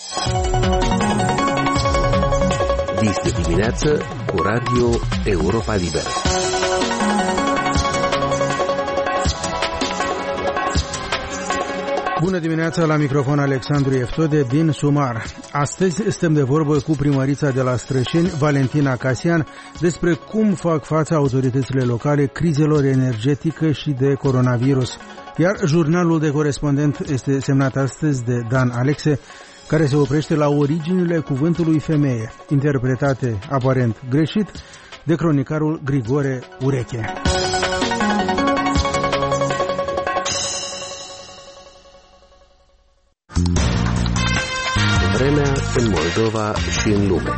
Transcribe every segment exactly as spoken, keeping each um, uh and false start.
Dis de dimineață cu Radio Europa Liberă. Bună dimineața, la microfon Alexandru Eftode din Sumar. Astăzi stăm de vorbă cu primărița de la Strășeni, Valentina Casian, despre cum fac față autoritățile locale crizelor energetică și de coronavirus. Iar jurnalul de corespondent este semnat astăzi de Dan Alexe, care se oprește la originile cuvântului femeie, interpretate aparent greșit de cronicarul Grigore Ureche. Vremea în Moldova și în lume.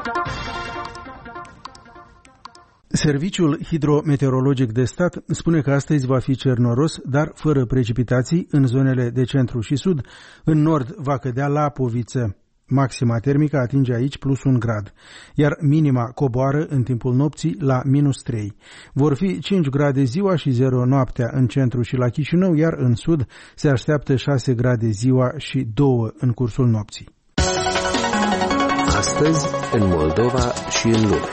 Serviciul hidrometeorologic de stat spune că astăzi va fi cernoros, dar fără precipitații în zonele de centru și sud. În nord va cădea lapoviță. Maxima termică atinge aici plus un grad, iar minima coboară în timpul nopții la minus trei. Vor fi cinci grade ziua și zero noaptea în centru și la Chișinău, iar în sud se așteaptă șase grade ziua și doi în cursul nopții. Astăzi în Moldova și în lume.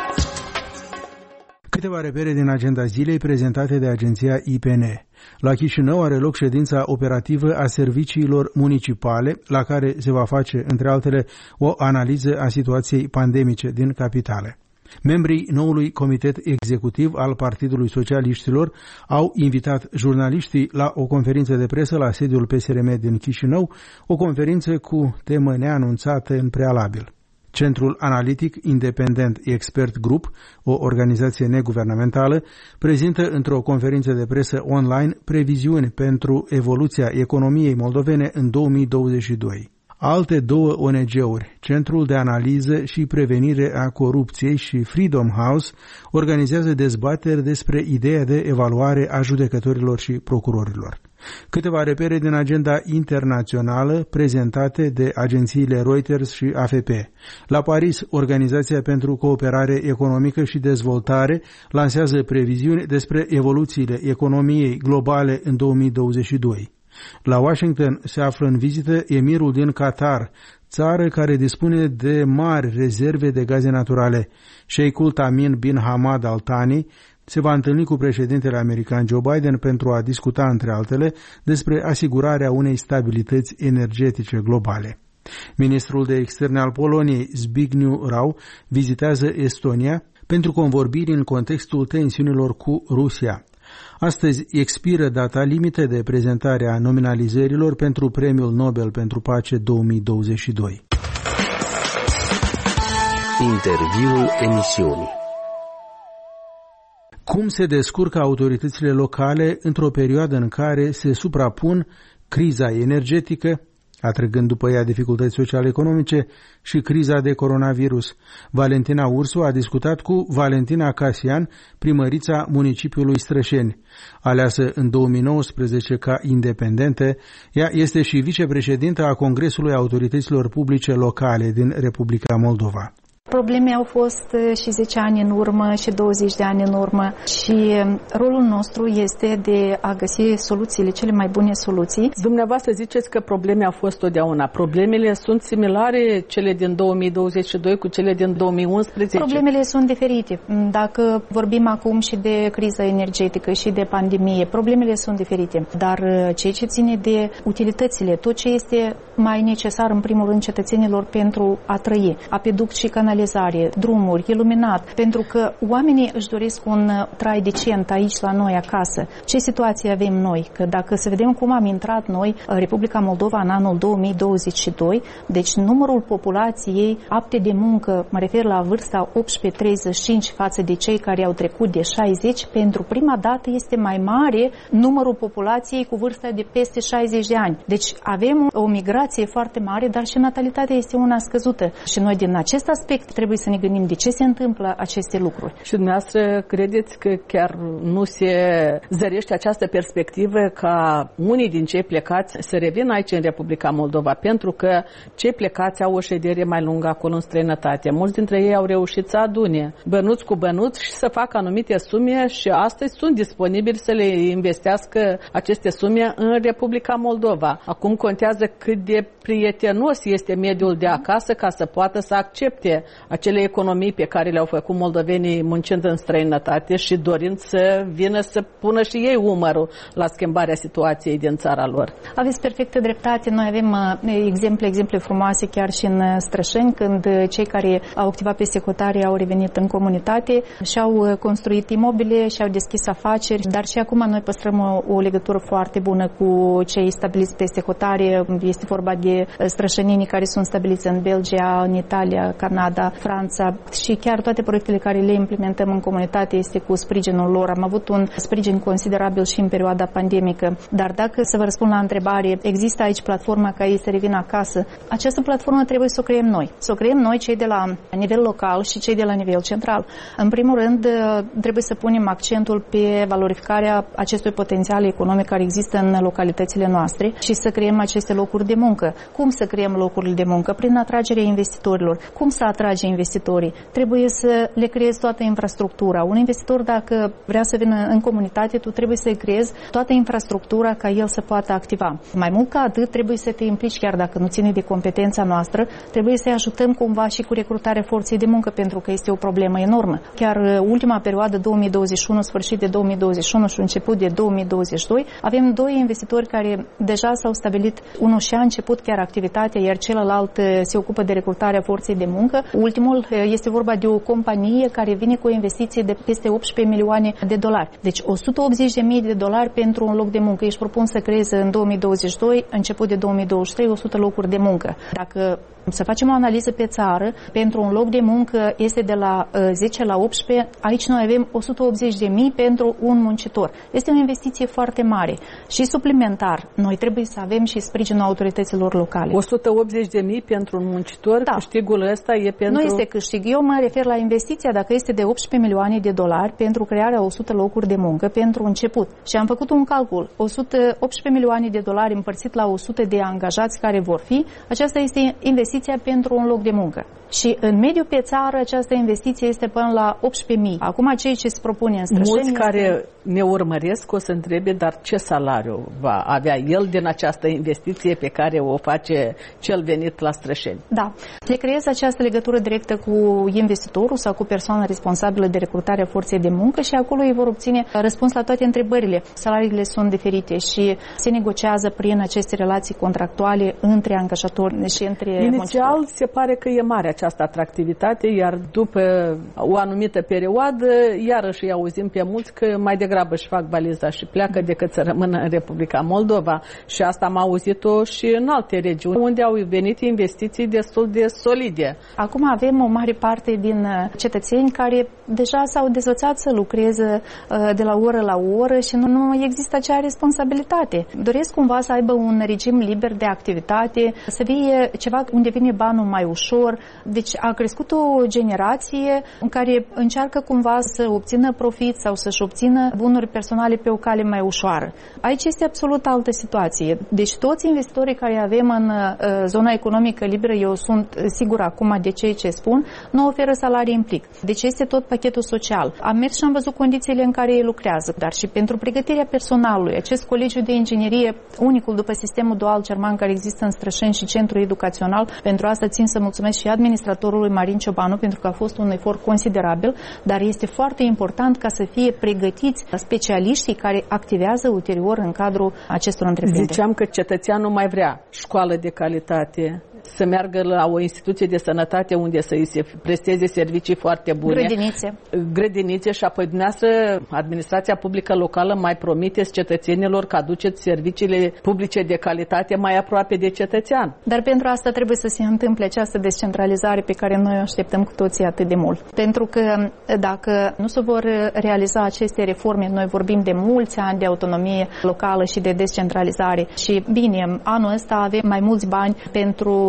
Câteva repere din agenda zilei prezentate de agenția I P N. La Chișinău are loc ședința operativă a serviciilor municipale, la care se va face, între altele, o analiză a situației pandemice din capitale. Membrii noului comitet executiv al Partidului Socialiștilor au invitat jurnaliștii la o conferință de presă la sediul P S R M din Chișinău, o conferință cu temă neanunțată în prealabil. Centrul Analitic Independent Expert Group, o organizație neguvernamentală, prezintă într-o conferință de presă online previziuni pentru evoluția economiei moldovene în două mii douăzeci și doi. Alte două O N G-uri, Centrul de Analiză și Prevenire a Corupției și Freedom House, organizează dezbateri despre ideea de evaluare a judecătorilor și procurorilor. Câteva repere din agenda internațională prezentate de agențiile Reuters și A F P. La Paris, Organizația pentru Cooperare Economică și Dezvoltare lansează previziuni despre evoluțiile economiei globale în două mii douăzeci și doi. La Washington se află în vizită emirul din Qatar, țară care dispune de mari rezerve de gaze naturale. Sheikhul Tamim bin Hamad Al Thani se va întâlni cu președintele american Joe Biden pentru a discuta, între altele, despre asigurarea unei stabilități energetice globale. Ministrul de Externe al Poloniei, Zbigniew Rau, vizitează Estonia pentru convorbiri în contextul tensiunilor cu Rusia. Astăzi expiră data limită de prezentare a nominalizărilor pentru Premiul Nobel pentru Pace două mii douăzeci și doi. Interviul emisiunii. Cum se descurcă autoritățile locale într-o perioadă în care se suprapun criza energetică, atrăgând după ea dificultăți sociale-economice, și criza de coronavirus? Valentina Ursu a discutat cu Valentina Casian, primărița municipiului Strășeni. Aleasă în două mii nouăsprezece ca independentă, ea este și vicepreședintă a Congresului Autorităților Publice Locale din Republica Moldova. Probleme au fost și zece ani în urmă și douăzeci de ani în urmă și rolul nostru este de a găsi soluțiile, cele mai bune soluții. Dumneavoastră ziceți că probleme au fost totdeauna. Problemele sunt similare, cele din două mii douăzeci și doi cu cele din două mii unsprezece? Problemele sunt diferite. Dacă vorbim acum și de criza energetică și de pandemie, problemele sunt diferite. Dar ceea ce ține de utilitățile, tot ce este mai necesar în primul rând cetățenilor pentru a trăi, apeduct și canalizare, drumuri, iluminat, pentru că oamenii își doresc un trai decent aici la noi acasă. Ce situație avem noi? Că dacă să vedem cum am intrat noi, Republica Moldova, în anul două mii douăzeci și doi, deci numărul populației apte de muncă, mă refer la vârsta optsprezece treizeci și cinci față de cei care au trecut de șaizeci, pentru prima dată este mai mare numărul populației cu vârsta de peste șaizeci de ani. Deci avem o migrație foarte mare, dar și natalitatea este una scăzută. Și noi din acest aspect trebuie să ne gândim de ce se întâmplă aceste lucruri. Și dumneavoastră credeți că chiar nu se zărește această perspectivă ca unii din cei plecați să revină aici în Republica Moldova, pentru că cei plecați au o ședere mai lungă acolo în străinătate. Mulți dintre ei au reușit să adune bănuți cu bănuți și să facă anumite sume și astăzi sunt disponibili să le investească aceste sume în Republica Moldova. Acum contează cât de de prietenos este mediul de acasă ca să poată să accepte acele economii pe care le-au făcut moldovenii muncind în străinătate și dorind să vină să pună și ei umărul la schimbarea situației din țara lor. Aveți perfectă dreptate. Noi avem exemple, exemple frumoase chiar și în Strășeni, când cei care au activat pe secutare au revenit în comunitate și-au construit imobile și-au deschis afaceri, dar și acum noi păstrăm o, o legătură foarte bună cu cei stabiliți pe secutare. Este vorba de strășăninii care sunt stabiliți în Belgia, în Italia, Canada, Franța și chiar toate proiectele care le implementăm în comunitate este cu sprijinul lor. Am avut un sprijin considerabil și în perioada pandemică. Dar dacă să vă răspund la întrebare, există aici platforma ca ei să revină acasă? Această platformă trebuie să o creăm noi. Să o creăm noi, cei de la nivel local și cei de la nivel central. În primul rând, trebuie să punem accentul pe valorificarea acestui potențial economic care există în localitățile noastre și să creăm aceste locuri de muncă. Cum să creăm locurile de muncă? Prin atragerea investitorilor. Cum să atrage investitorii? Trebuie să le creezi toată infrastructura. Un investitor, dacă vrea să vină în comunitate, tu trebuie să-i creezi toată infrastructura ca el să poată activa. Mai mult ca atât, trebuie să te implici, chiar dacă nu ține de competența noastră, trebuie să-i ajutăm cumva și cu recrutarea forței de muncă, pentru că este o problemă enormă. Chiar ultima perioadă, două mii douăzeci și unu, sfârșit de două mii douăzeci și unu și început de două mii douăzeci și doi, avem doi investitori care deja s-au stabilit. Unul și-a început chiar activitatea, iar celălalt se ocupă de recrutarea forței de muncă. Ultimul este vorba de o companie care vine cu o investiție de peste optsprezece milioane de dolari. Deci o sută optzeci de mii de dolari pentru un loc de muncă. Își propun să creeze în două mii douăzeci și doi, început de două mii douăzeci și trei, o sută locuri de muncă. Dacă să facem o analiză pe țară, pentru un loc de muncă este de la zece la optsprezece, aici noi avem o sută optzeci de mii pentru un muncitor. Este o investiție foarte mare. Și suplimentar, noi trebuie să avem și sprijinul autorităților locale. o sută optzeci de mii pentru un muncitor, da. Câștigul ăsta e pentru... Nu este câștig. Eu mă refer la investiția, dacă este de optsprezece milioane de dolari pentru crearea o sută locuri de muncă pentru început. Și am făcut un calcul. o sută optsprezece milioane de dolari împărțit la o sută de angajați care vor fi, aceasta este investiția pentru un loc de muncă. Și în mediu pe țară această investiție este până la optsprezece mii. Acum cei ce se propune în Strășeni... Mulți este... care ne urmăresc o să întrebe, dar ce salariu va avea el din această investiție pe care o face cel venit la Strășeni? Da. Le creez această legătură directă cu investitorul sau cu persoana responsabilă de recrutare a forței de muncă și acolo ei vor obține răspuns la toate întrebările. Salariile sunt diferite și se negociază prin aceste relații contractuale între angajatori și între Inițial muncitori. se pare că e mare această atractivitate, iar după o anumită perioadă, iarăși îi auzim pe mulți că mai degrabă își fac valiza și pleacă decât să rămână în Republica Moldova. Și asta am auzit-o și în alte regiuni, unde au venit investiții destul de solide. Acum avem o mare parte din cetățeni care deja s-au dezvățat să lucreze de la oră la oră și nu, nu există acea responsabilitate. Doresc cumva să aibă un regim liber de activitate, să fie ceva unde vine banul mai ușor. Deci a crescut o generație în care încearcă cumva să obțină profit sau să-și obțină bunuri personale pe o cale mai ușoară. Aici este absolut altă situație. Deci toți investitorii care avem în uh, zona economică liberă, eu sunt sigur acum de cei ce spun, nu oferă salarii în plic. Deci este tot pachetul social. Am mers și am văzut condițiile în care ei lucrează, dar și pentru pregătirea personalului. Acest colegiu de inginerie, unicul după sistemul dual german care există în Strășeni și centru educațional, pentru asta țin să mulțumesc și administratorului Marin Ciobanu pentru că a fost un efort considerabil, dar este foarte important ca să fie pregătiți specialiștii care activează ulterior în cadrul acestor întreprinderi. Ziceam că cetățeanul mai vrea școală de calitate, să meargă la o instituție de sănătate unde să îi se presteze servicii foarte bune. Grădinițe. Grădinițe și apoi dumneavoastră, administrația publică locală, mai promiteți cetățenilor că aduceți serviciile publice de calitate mai aproape de cetățean. Dar pentru asta trebuie să se întâmple această descentralizare pe care noi o așteptăm cu toții atât de mult. Pentru că dacă nu se vor realiza aceste reforme, noi vorbim de mulți ani de autonomie locală și de descentralizare și bine, anul ăsta avem mai mulți bani pentru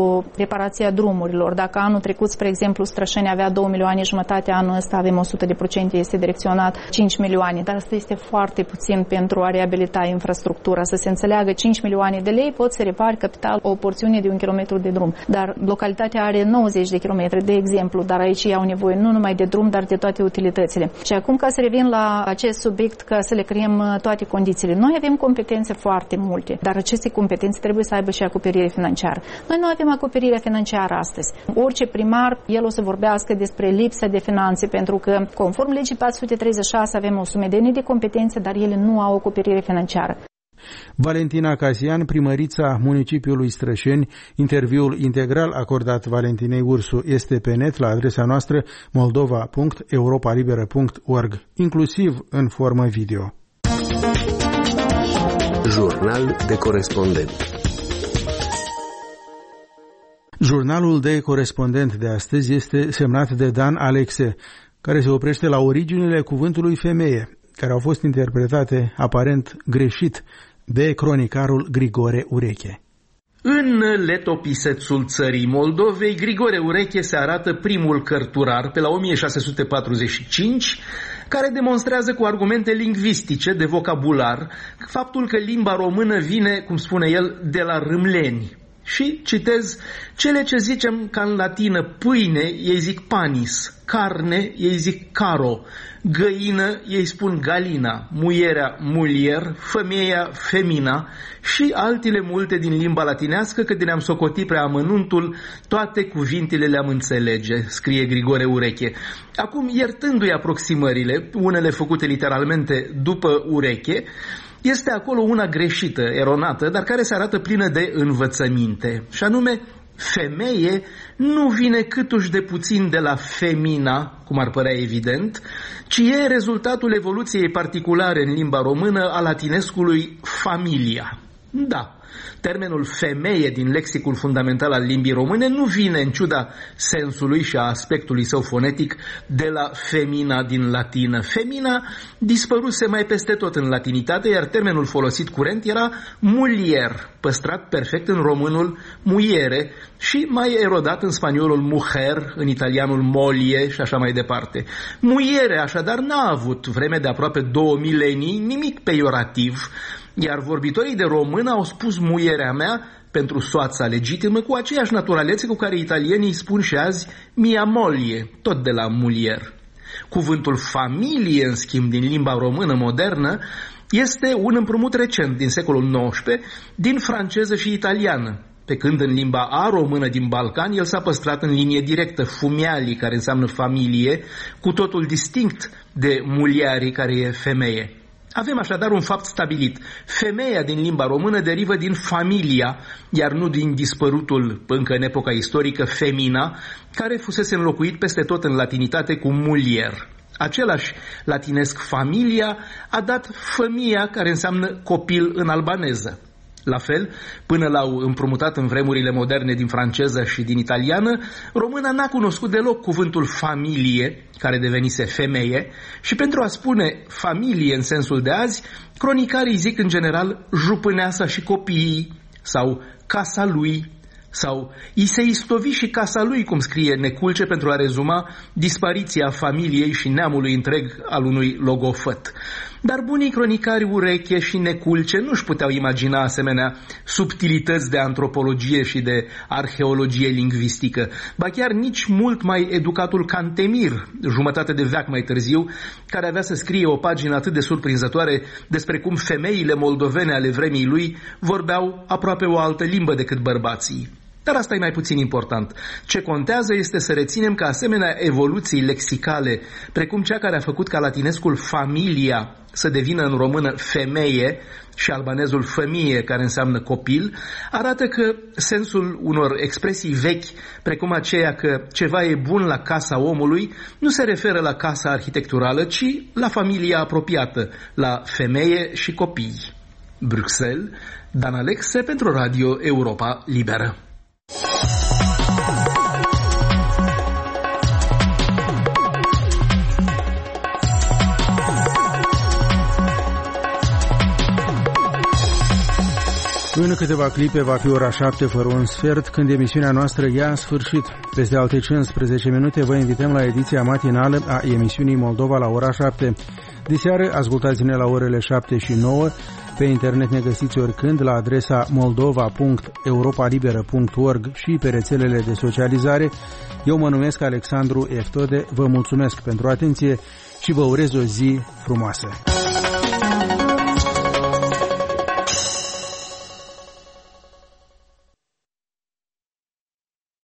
exemplu, reparația drumurilor. Dacă anul trecut, spre exemplu, Strășeni avea două milioane jumătate, anul ăsta avem o sută de procente, este direcționat cinci milioane, dar asta este foarte puțin pentru a reabilita infrastructura. Să se înțeleagă, cinci milioane de lei pot să repari capital o porțiune de un kilometru de drum, dar localitatea are nouăzeci de kilometri, de exemplu, dar aici au nevoie nu numai de drum, dar de toate utilitățile. Și acum, ca să revin la acest subiect, ca să le creăm toate condițiile. Noi avem competențe foarte multe, dar aceste competențe trebuie să aibă și acoperire financiară. Noi nu avem acoperire financiară astăzi. Orice primar, el o să vorbească despre lipsa de finanțe, pentru că, conform legii patru sute treizeci și șase, avem o sumedenie de competențe, dar ele nu au acoperire financiară. Valentina Casian, primărița municipiului Strășeni. Interviul integral acordat Valentinei Ursu este pe net la adresa noastră moldova punct europa liberă punct org, inclusiv în formă video. Jurnal de corespondent. Jurnalul de corespondent de astăzi este semnat de Dan Alexe, care se oprește la originile cuvântului femeie, care au fost interpretate aparent greșit de cronicarul Grigore Ureche. În letopisețul țării Moldovei, Grigore Ureche se arată primul cărturar pe la o mie șase sute patruzeci și cinci, care demonstrează cu argumente lingvistice de vocabular faptul că limba română vine, cum spune el, de la râmleni. Și, citez, cele ce zicem ca în latină pâine, ei zic panis, carne, ei zic caro, găină, ei spun galina, muierea, mulier, femeia, femina și altele multe din limba latinească, că de ne-am socotit prea amănuntul, toate cuvintele le-am înțelege, scrie Grigore Ureche. Acum, iertându-i aproximările, unele făcute literalmente după Ureche, este acolo una greșită, eronată, dar care se arată plină de învățăminte. Și anume, femeie nu vine câtuși de puțin de la femina, cum ar părea evident, ci e rezultatul evoluției particulare în limba română a latinescului familia. Da, termenul femeie din lexicul fundamental al limbii române nu vine, în ciuda sensului și a aspectului său fonetic, de la femina din latină. Femina dispăruse mai peste tot în latinitate, iar termenul folosit curent era mulier, păstrat perfect în românul muiere și mai erodat în spaniolul mujer, în italianul molie și așa mai departe. Muiere, așadar, n-a avut vreme de aproape două milenii nimic peiorativ, iar vorbitorii de română au spus muierea mea pentru soața legitimă cu aceeași naturalețe cu care italienii spun și azi mia molie, tot de la mulier. Cuvântul familie, în schimb, din limba română modernă, este un împrumut recent din secolul nouăsprezece din franceză și italiană, pe când în limba a-română din Balcani el s-a păstrat în linie directă, fumiali, care înseamnă familie, cu totul distinct de muliari, care e femeie. Avem așadar un fapt stabilit. Femeia din limba română derivă din familia, iar nu din dispărutul, încă în epoca istorică, femina, care fusese înlocuit peste tot în latinitate cu mulier. Același latinesc familia a dat fămia, care înseamnă copil în albaneză. La fel, până l-au împrumutat în vremurile moderne din franceză și din italiană, româna n-a cunoscut deloc cuvântul familie, care devenise femeie, și pentru a spune familie în sensul de azi, cronicarii zic în general jupâneasa și copiii, sau casa lui, sau i se istovi și casa lui, cum scrie Neculce, pentru a rezuma dispariția familiei și neamului întreg al unui logofăt. Dar bunii cronicari Ureche și Neculce nu-și puteau imagina asemenea subtilități de antropologie și de arheologie lingvistică, ba chiar nici mult mai educatul Cantemir, jumătate de veac mai târziu, care avea să scrie o pagină atât de surprinzătoare despre cum femeile moldovene ale vremii lui vorbeau aproape o altă limbă decât bărbații. Dar asta e mai puțin important. Ce contează este să reținem că asemenea evoluții lexicale, precum cea care a făcut ca latinescul familia să devină în română femeie și albanezul fămie, care înseamnă copil, arată că sensul unor expresii vechi, precum aceea că ceva e bun la casa omului, nu se referă la casa arhitecturală, ci la familia apropiată, la femeie și copii. Bruxelles, Dan Alexe pentru Radio Europa Liberă. În câteva clipe va fi ora șapte fără un sfert, când emisiunea noastră ia sfârșit. Peste alte cincisprezece minute vă invităm la ediția matinală a emisiunii Moldova la ora șapte. Diseară ascultați-ne la orele șapte și nouă. Pe internet ne găsiți oricând la adresa moldova punct europalibera punct org și pe rețelele de socializare. Eu mă numesc Alexandru Eftode, vă mulțumesc pentru atenție și vă urez o zi frumoasă.